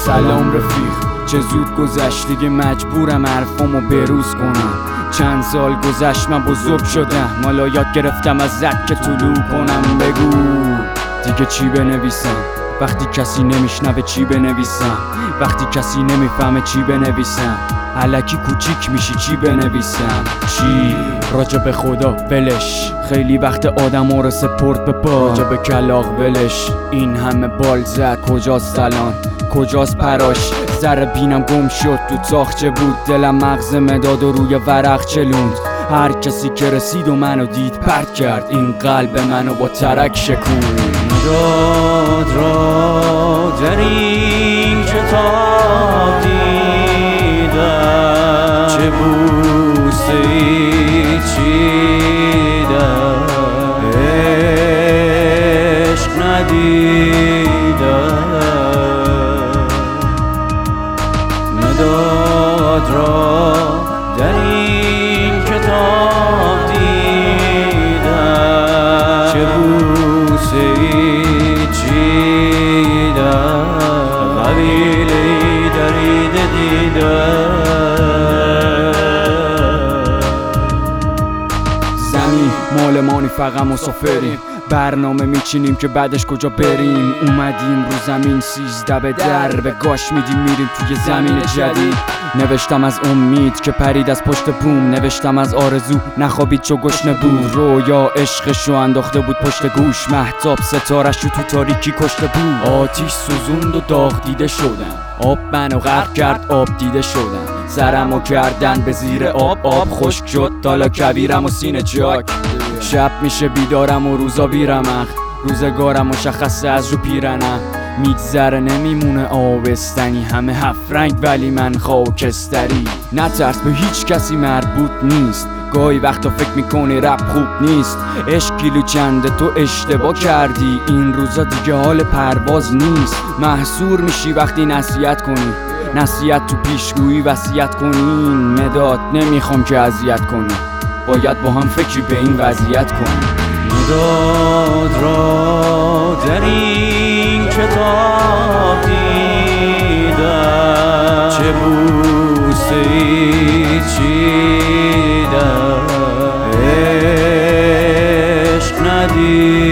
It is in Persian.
سلام رفیق، چه زود گذشت دیگه مجبورم حرفامو بروز کنم. چند سال گذشت من بزرگ شدم، حالا یاد گرفتم از زک طلوع کنم. بگو دیگه چی بنویسم وقتی کسی نمیشنوه؟ چی بنویسم وقتی کسی نمیفهمه؟ چی بنویسم؟ الکی کوچیک میشی چی بنویسم؟ چی؟ راجب خدا ولش، خیلی وقت آدم ها رو سپرد به پا. راجب کلاغ ولش، این همه بال زد کجاست الان؟ کجاست پراش؟ ذره بینم گم شد تو تاخچه بود، دلم مغز مداد و روی ورق چلوند. هر کسی که رسید و منو دید پرت کرد، این قلب منو با ترک شکوند. مداد را در این کتاب دیدم، چه بوسه‌ای چیدم، عشق ندیدم. مداد را در این کتاب دیدم، چه بوسه‌ای چیدم، قبیله‌ای دریده دیدم. زمین مال مانی فقط مسافریم، برنامه میچینیم که بعدش کجا بریم. اومدیم رو زمین 13 به به گاش میدیم میریم توی زمین جدید. نوشتم از امید که پرید از پشت بوم، نوشتم از آرزو نخوابید چو گشنه بود. رویا عشقشو انداخته بود پشت گوش، مهتاب ستاره‌شو تو تاریکی کشته بود. آتیش سوزوند و داغ دیده شدم، آب منو غرق کرد آب دیده شدم. سرمو کردن به زیر آب خشک شد تالا کبیرم و سینه چاک. شب میشه بیدارم و روزا بیرمخ، روزگارم مشخصه از رو پیرنم. میگذره نمیمونه آبستنی، همه هفت رنگ ولی من خاکستری. نترس به هیچ کسی مربوط نیست، گاهی وقتا فکر میکنی رپ خوب نیست. عشق کیلو چنده تو اشتباه کردی، این روزا دیگه حال پرواز نیست. محصور میشی وقتی نصیحت کنی، نصیحت تو پیشگویی وصیت کنین. مداد نمیخوام که اذیت کنی، باید با هم فکری به این وضعیت کنیم. مداد را در این کتاب دیدم، چه بوسه‌ای چیدم، عشق ندیدم.